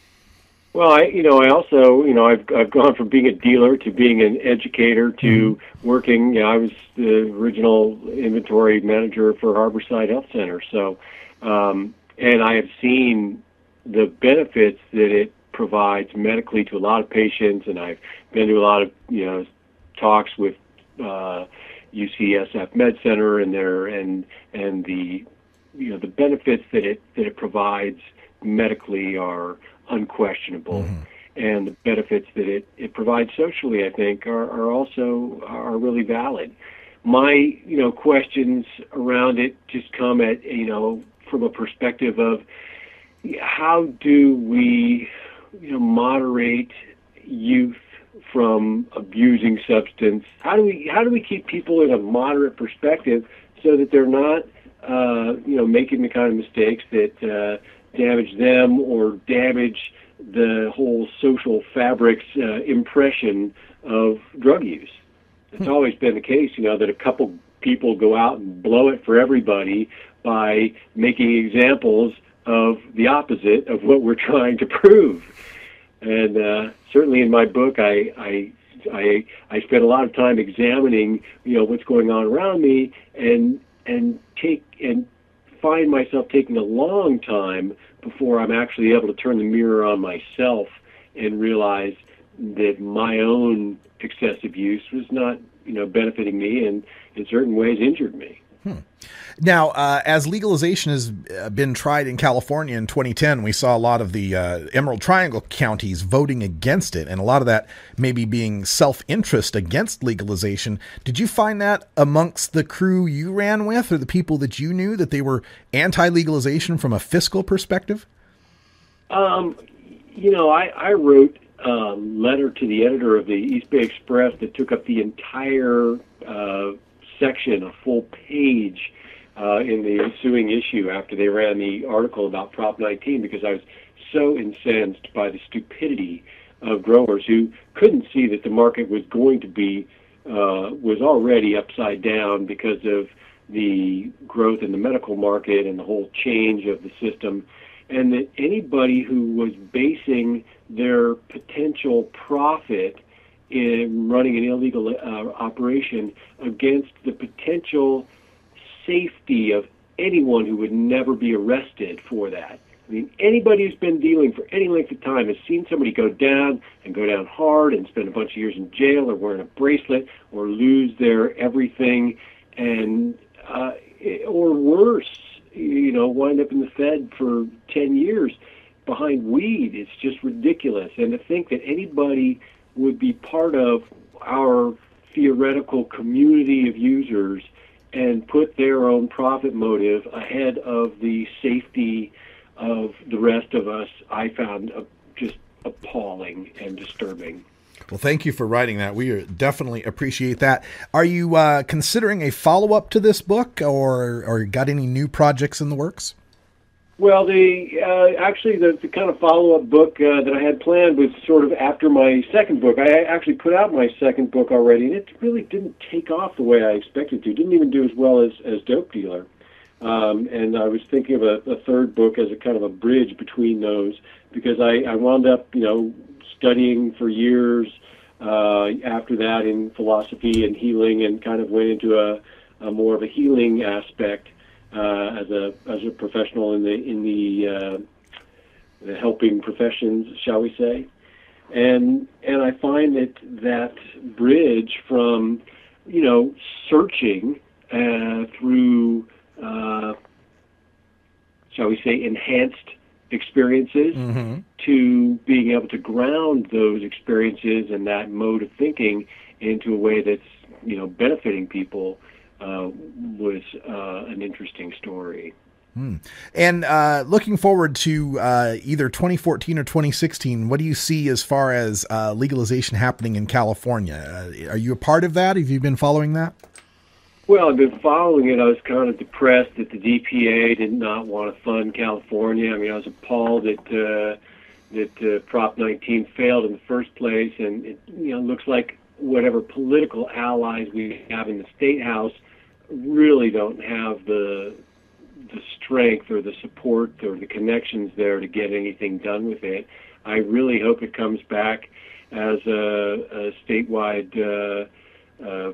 Well, I, you know, I also, you know, I've I've gone from being a dealer to being an educator to mm-hmm. working. You know, I was the original inventory manager for Harborside Health Center. So, um, and I have seen the benefits that it provides medically to a lot of patients, and I've been to a lot of, you know, talks with uh, U C S F Med Center and their and and the, you know, the benefits that it that it provides medically are unquestionable, mm-hmm. and the benefits that it, it provides socially, I think, are, are also are really valid. My, you know, questions around it just come at, you know, from a perspective of how do we, you know, moderate youth from abusing substance? How do we how do we keep people in a moderate perspective so that they're not, uh, you know, making the kind of mistakes that uh, damage them or damage the whole social fabric's uh, impression of drug use. It's hmm. always been the case, you know, that a couple people go out and blow it for everybody by making examples of the opposite of what we're trying to prove. And uh, certainly in my book, I, I I I spend a lot of time examining, you know, what's going on around me, and and take and find myself taking a long time before I'm actually able to turn the mirror on myself and realize that my own excessive use was not, you know, benefiting me and in certain ways injured me. Hmm. Now, uh, as legalization has been tried in California in twenty ten, we saw a lot of the uh, Emerald Triangle counties voting against it, and a lot of that maybe being self-interest against legalization. Did you find that amongst the crew you ran with, or the people that you knew, that they were anti-legalization from a fiscal perspective? Um, you know, I, I wrote a letter to the editor of the East Bay Express that took up the entire uh, section, a full page, Uh, in the ensuing issue after they ran the article about Prop nineteen, because I was so incensed by the stupidity of growers who couldn't see that the market was going to be, uh, was already upside down because of the growth in the medical market and the whole change of the system, and that anybody who was basing their potential profit in running an illegal uh, operation against the potential safety of anyone who would never be arrested for that. I mean, anybody who's been dealing for any length of time has seen somebody go down and go down hard and spend a bunch of years in jail or wearing a bracelet or lose their everything and, uh, or worse, you know, wind up in the Fed for ten years behind weed. It's just ridiculous. And to think that anybody would be part of our theoretical community of users and put their own profit motive ahead of the safety of the rest of us, I found uh, just appalling and disturbing. Well, thank you for writing that. We definitely appreciate that. Are you uh, considering a follow-up to this book, or, or got any new projects in the works? Well, the uh, actually the, the kind of follow-up book uh, that I had planned was sort of after my second book. I actually put out my second book already, and it really didn't take off the way I expected to. It didn't even do as well as, as Dope Dealer. Um, and I was thinking of a, a third book as a kind of a bridge between those, because I, I wound up, you know, studying for years uh, after that in philosophy and healing, and kind of went into a, a more of a healing aspect. Uh, as a as a professional in the in the, uh, the helping professions, shall we say, and and I find that that bridge from, you know, searching uh, through uh, shall we say enhanced experiences mm-hmm. to being able to ground those experiences and that mode of thinking into a way that's, you know, benefiting people. Uh, was uh, an interesting story. Hmm. And uh, looking forward to uh, either twenty fourteen or twenty sixteen, what do you see as far as uh, legalization happening in California? Uh, are you a part of that? Have you been following that? Well, I've been following it. I was kind of depressed that the D P A did not want to fund California. I mean, I was appalled that uh, that uh, Prop nineteen failed in the first place, and it you know looks like whatever political allies we have in the State House really don't have the the strength or the support or the connections there to get anything done with it. I really hope it comes back as a, a statewide uh, uh,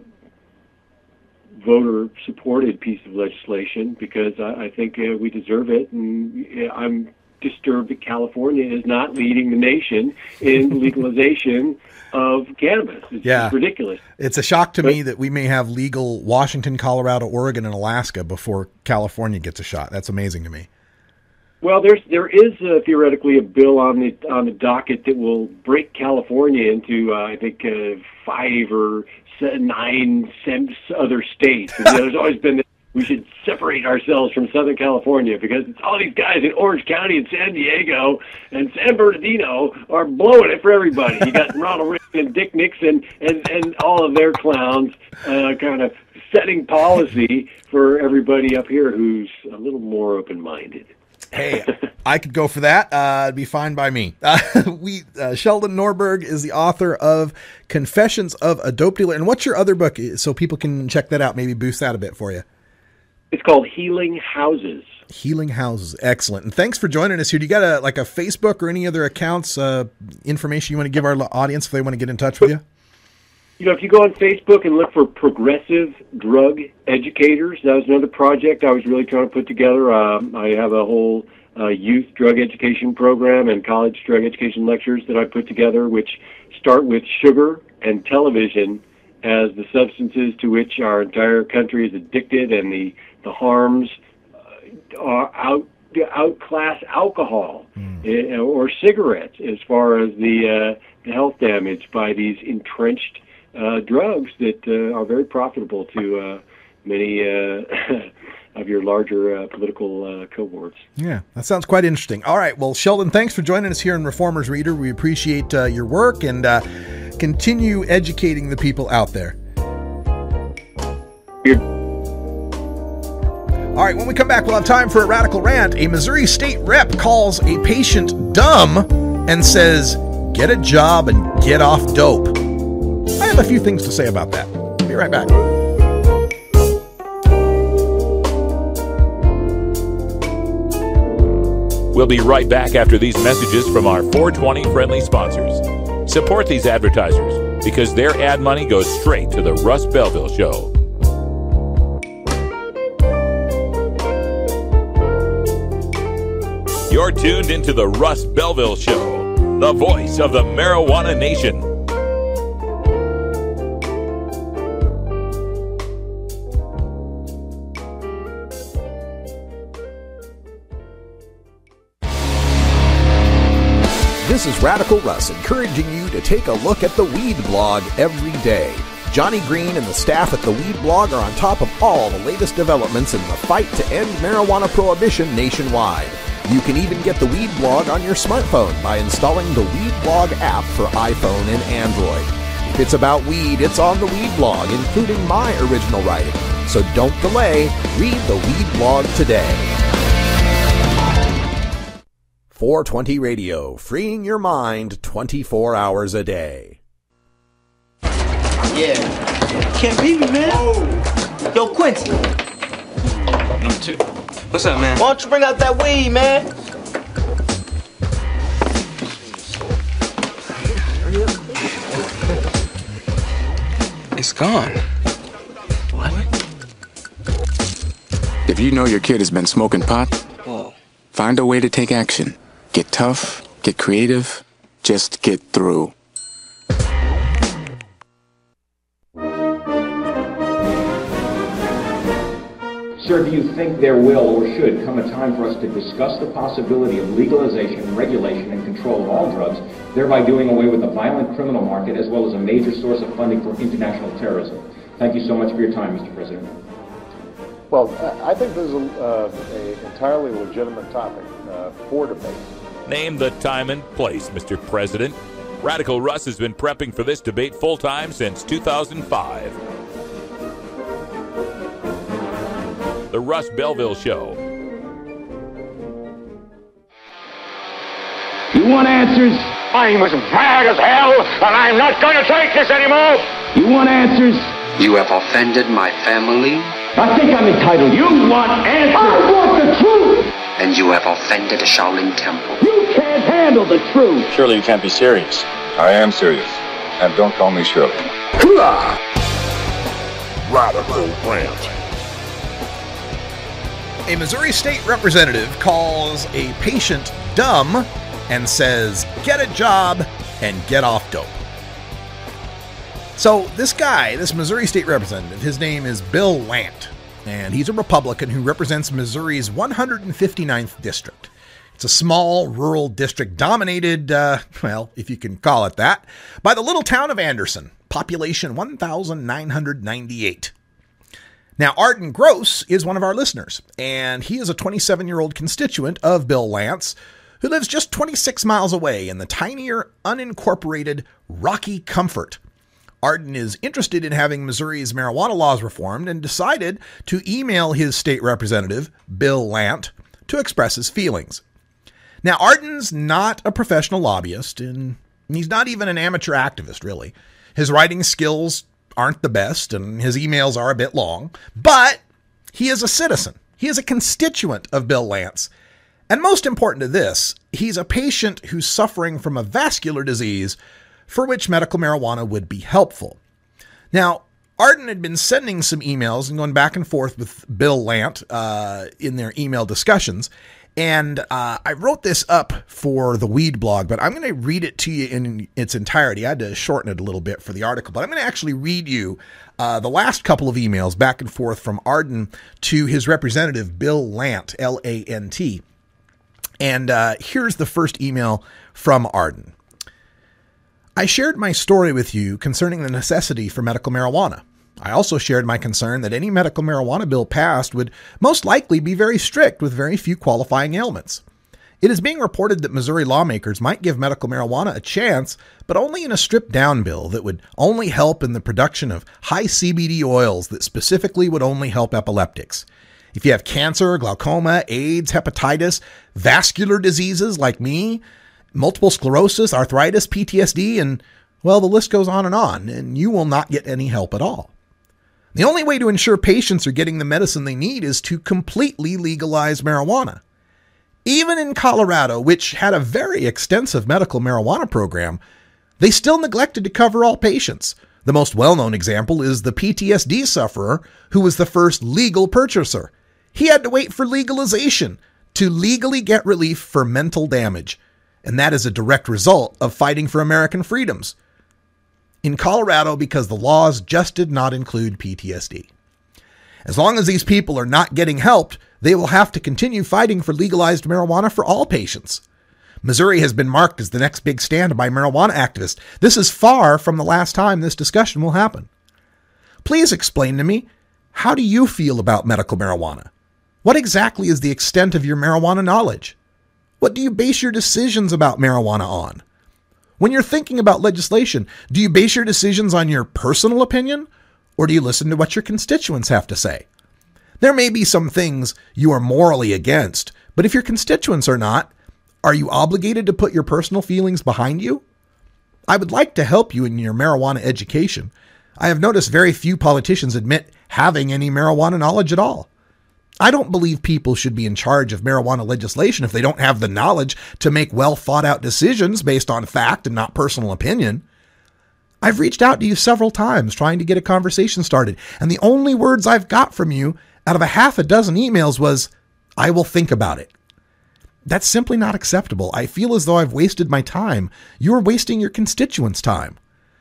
voter-supported piece of legislation, because I, I think uh, we deserve it, and uh, I'm disturbed that California is not leading the nation in legalization of cannabis. It's yeah. just ridiculous. It's a shock to but, me that we may have legal Washington, Colorado, Oregon, and Alaska before California gets a shot. That's amazing to me. Well, there's there is uh, theoretically a bill on the on the docket that will break California into uh, I think uh, five or nine other states. And there's always been this, we should separate ourselves from Southern California because it's all these guys in Orange County and San Diego and San Bernardino are blowing it for everybody. You got Ronald Reagan and Dick Nixon and, and all of their clowns uh, kind of setting policy for everybody up here who's a little more open-minded. Hey, I could go for that. Uh, it'd be fine by me. Uh, we uh, Sheldon Norberg is the author of Confessions of a Dope Dealer. And what's your other book so people can check that out, maybe boost that a bit for you? It's called Healing Houses. Healing Houses. Excellent. And thanks for joining us here. Do you got a like a Facebook or any other accounts, uh, information you want to give our audience if they want to get in touch with you? You know, if you go on Facebook and look for Progressive Drug Educators, that was another project I was really trying to put together. Um, I have a whole uh, youth drug education program and college drug education lectures that I put together, which start with sugar and television as the substances to which our entire country is addicted, and the, the harms uh, are out outclass alcohol mm. or cigarettes as far as the, uh, the health damage by these entrenched Uh, drugs that uh, are very profitable to uh, many uh, of your larger uh, political uh, cohorts. Yeah, that sounds quite interesting. All right, well, Sheldon, thanks for joining us here in Reformers Reader. We appreciate uh, your work, and uh, continue educating the people out there. You're- All right, when we come back, we'll have time for a radical rant. A Missouri state rep calls a patient dumb and says, "Get a job and get off dope." I have a few things to say about that. Be right back. We'll be right back after these messages from our four twenty friendly sponsors. Support these advertisers because their ad money goes straight to the Russ Belville Show. You're tuned into the Russ Belville Show, the voice of the marijuana nation. This is Radical Russ encouraging you to take a look at the Weed Blog every day. Johnny Green and the staff at the Weed Blog are on top of all the latest developments in the fight to end marijuana prohibition nationwide. You can even get the Weed Blog on your smartphone by installing the Weed Blog app for iPhone and Android. If it's about weed, it's on the Weed Blog, including my original writing. So don't delay. Read the Weed Blog today. four twenty Radio, freeing your mind twenty-four hours a day. Yeah. Can't beat me, man. Oh. Yo, Quincy. Number two. What's up, man? Why don't you bring out that weed, man? It's gone. What? If you know your kid has been smoking pot, Whoa. Find a way to take action. Get tough, get creative, just get through. Sir, do you think there will or should come a time for us to discuss the possibility of legalization, regulation, and control of all drugs, thereby doing away with the violent criminal market as well as a major source of funding for international terrorism? Thank you so much for your time, Mister President. Well, I think this is an uh, entirely legitimate topic uh, for debate. Name the time and place, Mister President. Radical Russ has been prepping for this debate full-time since two thousand five. The Russ Belville Show. You want answers? I'm as mad as hell, and I'm not going to take this anymore. You want answers? You have offended my family. I think I'm entitled. You want answers? I want the truth. And you have offended the Shaolin Temple. You can't handle the truth. Surely you can't be serious. I am serious. And don't call me Shirley. Hoorah! Radical Rant. A Missouri state representative calls a patient dumb and says, get a job and get off dope. So this guy, this Missouri state representative, his name is Bill Lant, and he's a Republican who represents Missouri's one hundred fifty-ninth district. It's a small rural district dominated, uh, well, if you can call it that, by the little town of Anderson, population one thousand nine hundred ninety-eight. Now, Arden Gross is one of our listeners, and he is a twenty-seven-year-old constituent of Bill Lance, who lives just twenty-six miles away in the tinier, unincorporated Rocky Comfort. Arden is interested in having Missouri's marijuana laws reformed and decided to email his state representative, Bill Lant, to express his feelings. Now, Arden's not a professional lobbyist, and he's not even an amateur activist, really. His writing skills aren't the best, and his emails are a bit long, but he is a citizen. He is a constituent of Bill Lance. And most important to this, he's a patient who's suffering from a vascular disease for which medical marijuana would be helpful. Now, Arden had been sending some emails and going back and forth with Bill Lant uh, in their email discussions, and uh, I wrote this up for the Weed blog, but I'm going to read it to you in its entirety. I had to shorten it a little bit for the article, but I'm going to actually read you uh, the last couple of emails back and forth from Arden to his representative, Bill Lant, L A N T. And uh, here's the first email from Arden. I shared my story with you concerning the necessity for medical marijuana. I also shared my concern that any medical marijuana bill passed would most likely be very strict with very few qualifying ailments. It is being reported that Missouri lawmakers might give medical marijuana a chance, but only in a stripped-down bill that would only help in the production of high C B D oils that specifically would only help epileptics. If you have cancer, glaucoma, AIDS, hepatitis, vascular diseases like me, multiple sclerosis, arthritis, P T S D, and, well, the list goes on and on, and you will not get any help at all. The only way to ensure patients are getting the medicine they need is to completely legalize marijuana. Even in Colorado, which had a very extensive medical marijuana program, they still neglected to cover all patients. The most well-known example is the P T S D sufferer who was the first legal purchaser. He had to wait for legalization to legally get relief for mental damage. And that is a direct result of fighting for American freedoms. In Colorado, because the laws just did not include P T S D. As long as these people are not getting helped, they will have to continue fighting for legalized marijuana for all patients. Missouri has been marked as the next big stand by marijuana activists. This is far from the last time this discussion will happen. Please explain to me, how do you feel about medical marijuana? What exactly is the extent of your marijuana knowledge? What do you base your decisions about marijuana on? When you're thinking about legislation, do you base your decisions on your personal opinion, or do you listen to what your constituents have to say? There may be some things you are morally against, but if your constituents are not, are you obligated to put your personal feelings behind you? I would like to help you in your marijuana education. I have noticed very few politicians admit having any marijuana knowledge at all. I don't believe people should be in charge of marijuana legislation if they don't have the knowledge to make well thought out decisions based on fact and not personal opinion. I've reached out to you several times trying to get a conversation started, and the only words I've got from you out of a half a dozen emails was, I will think about it. That's simply not acceptable. I feel as though I've wasted my time. You're wasting your constituents' time.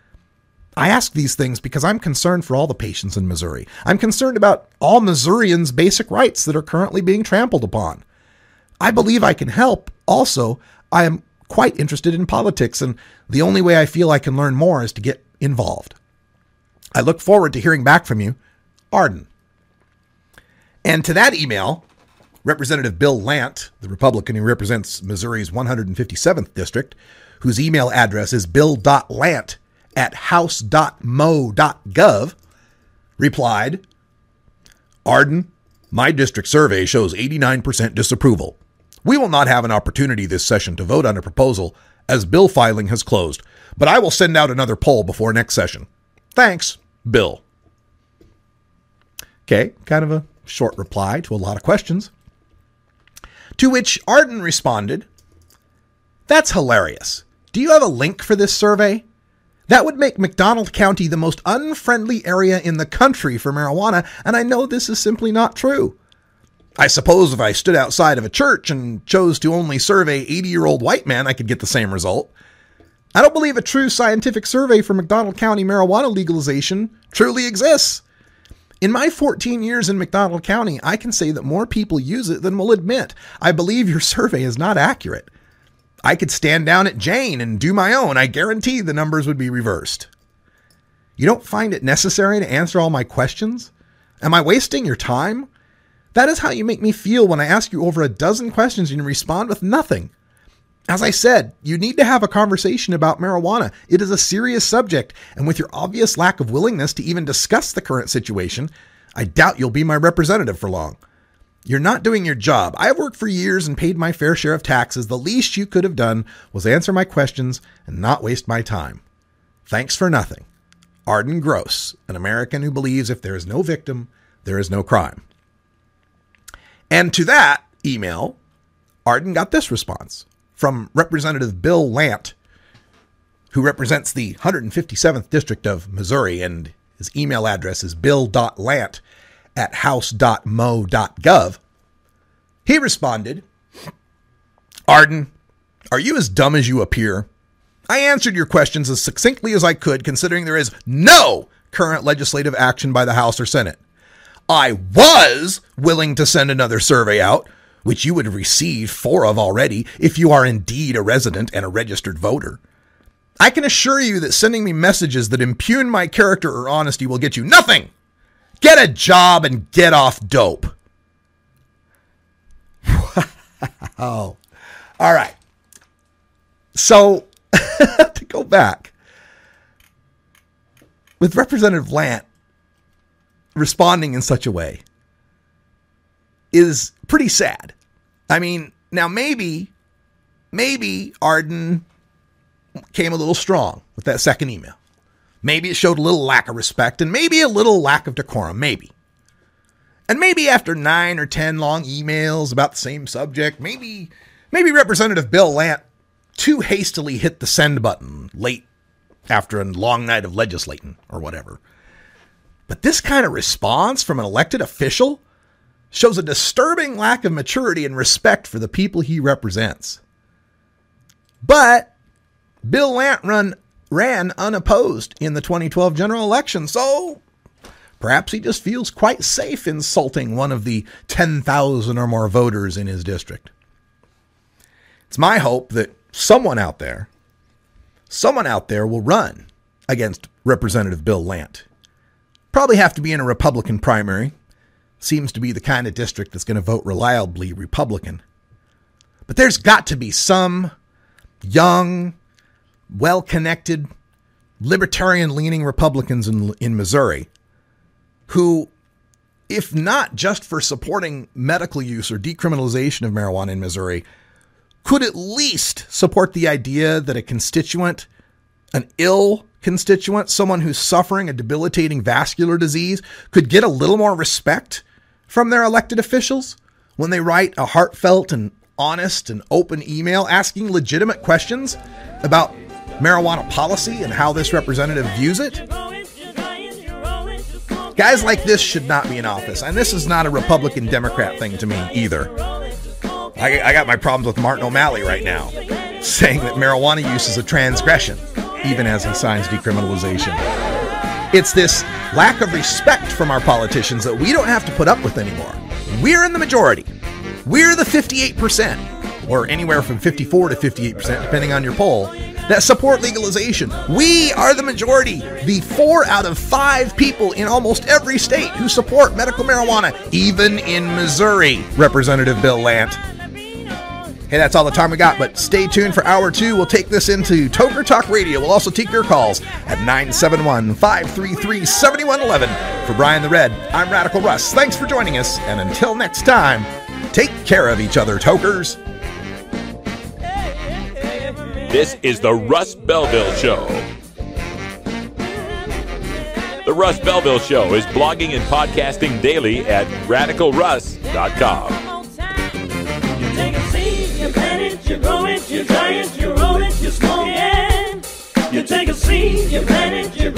I ask these things because I'm concerned for all the patients in Missouri. I'm concerned about all Missourians' basic rights that are currently being trampled upon. I believe I can help. Also, I am quite interested in politics, and the only way I feel I can learn more is to get involved. I look forward to hearing back from you, Arden. And to that email, Representative Bill Lant, the Republican who represents Missouri's one hundred fifty-seventh district, whose email address is bill dot lant at house dot mo dot gov, replied, Arden, my district survey shows eighty-nine percent disapproval. We will not have an opportunity this session to vote on a proposal as bill filing has closed, but I will send out another poll before next session. Thanks, Bill. Okay, kind of a short reply to a lot of questions. To which Arden responded, that's hilarious. Do you have a link for this survey? That would make McDonald County the most unfriendly area in the country for marijuana, and I know this is simply not true. I suppose if I stood outside of a church and chose to only survey eighty-year-old white men, I could get the same result. I don't believe a true scientific survey for McDonald County marijuana legalization truly exists. In my fourteen years in McDonald County, I can say that more people use it than will admit. I believe your survey is not accurate. I could stand down at Jane and do my own. I guarantee the numbers would be reversed. You don't find it necessary to answer all my questions? Am I wasting your time? That is how you make me feel when I ask you over a dozen questions and you respond with nothing. As I said, you need to have a conversation about marijuana. It is a serious subject, and with your obvious lack of willingness to even discuss the current situation, I doubt you'll be my representative for long. You're not doing your job. I have worked for years and paid my fair share of taxes. The least you could have done was answer my questions and not waste my time. Thanks for nothing. Arden Gross, an American who believes if there is no victim, there is no crime. And to that email, Arden got this response from Representative Bill Lant, who represents the one hundred fifty-seventh District of Missouri, and his email address is bill dot lant at house dot mo dot gov. He responded, Arden, are you as dumb as you appear? I answered your questions as succinctly as I could, considering there is no current legislative action by the House or Senate. I was willing to send another survey out, which you would have received four of already if you are indeed a resident and a registered voter. I can assure you that sending me messages that impugn my character or honesty will get you nothing. Get a job and get off dope. Oh, all right. So to go back with Representative Lant responding in such a way is pretty sad. I mean, now maybe, maybe Arden came a little strong with that second email. Maybe it showed a little lack of respect and maybe a little lack of decorum, maybe. And maybe after nine or ten long emails about the same subject, maybe, maybe Representative Bill Lant too hastily hit the send button late after a long night of legislating or whatever. But this kind of response from an elected official shows a disturbing lack of maturity and respect for the people he represents. But Bill Lant run, ran unopposed in the twenty twelve general election, so perhaps he just feels quite safe insulting one of the ten thousand or more voters in his district. It's my hope that someone out there, someone out there will run against Representative Bill Lant. Probably have to be in a Republican primary. Seems to be the kind of district that's going to vote reliably Republican. But there's got to be some young, well-connected, libertarian-leaning Republicans in, in Missouri who, if not just for supporting medical use or decriminalization of marijuana in Missouri, could at least support the idea that a constituent, an ill constituent, someone who's suffering a debilitating vascular disease, could get a little more respect from their elected officials when they write a heartfelt and honest and open email asking legitimate questions about marijuana policy and how this representative views it. Guys like this should not be in office, and this is not a Republican Democrat thing to me either. I, I got my problems with Martin O'Malley right now, saying that marijuana use is a transgression, even as he signs decriminalization. It's this lack of respect from our politicians that we don't have to put up with anymore. We're in the majority. We're the fifty-eight percent, or anywhere from fifty-four to fifty-eight percent, depending on your poll. that support legalization. We are the majority, the four out of five people in almost every state who support medical marijuana, even in Missouri, Representative Bill Lant. Hey, that's all the time we got, but stay tuned for hour two. We'll take this into Toker Talk Radio. We'll also take your calls at nine seven one, five three three, seven one one one. For Brian the Red, I'm Radical Russ. Thanks for joining us, and until next time, take care of each other, Tokers. This is the Russ Belville Show. The Russ Belville Show is blogging and podcasting daily at radical russ dot com. You take a seed, you plant it, you grow it, you dry it, you roll it, you smoke it. You take a seed, you plant it, you